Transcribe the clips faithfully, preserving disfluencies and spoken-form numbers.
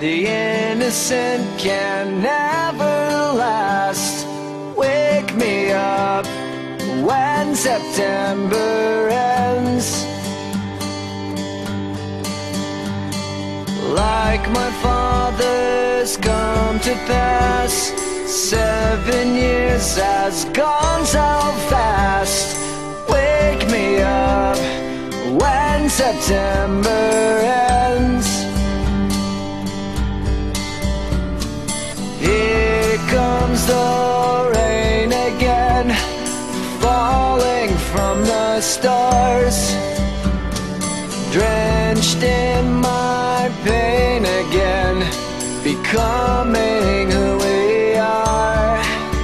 The innocent can never last. Wake me up when September ends. Like my father's come to pass, seven years has gone so fast. Wake me up when September ends. Here comes the rain again, falling from the stars, drenched in my pain again, becoming who we are.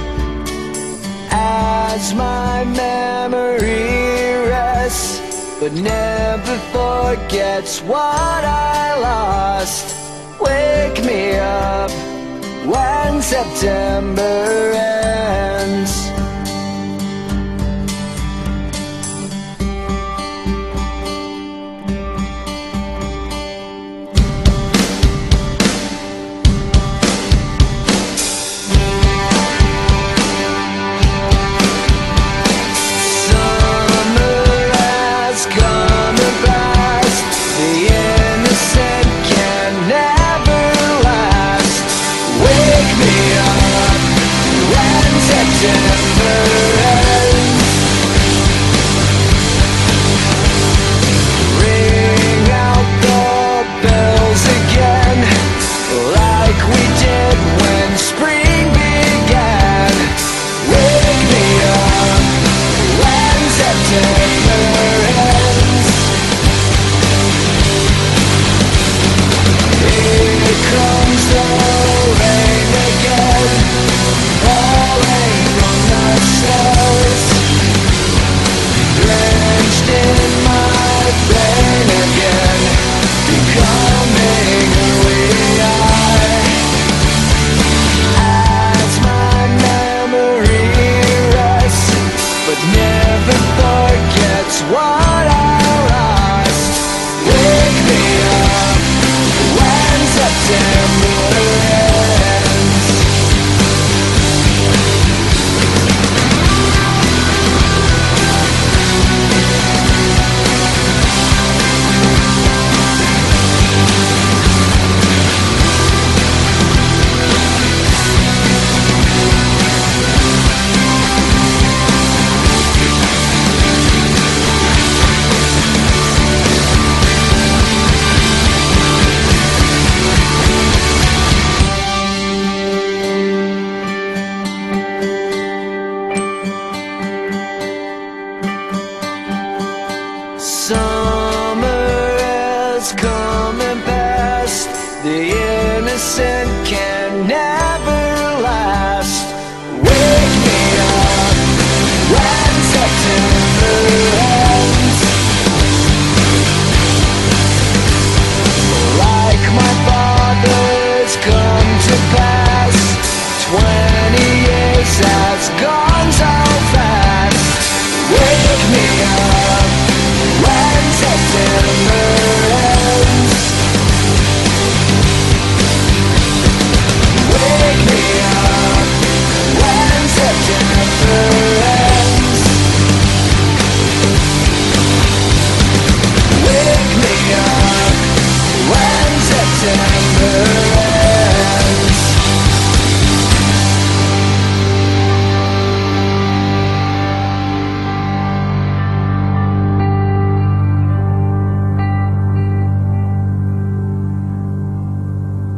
As my memory rests, but never forgets what I lost. Wake me up when September ends.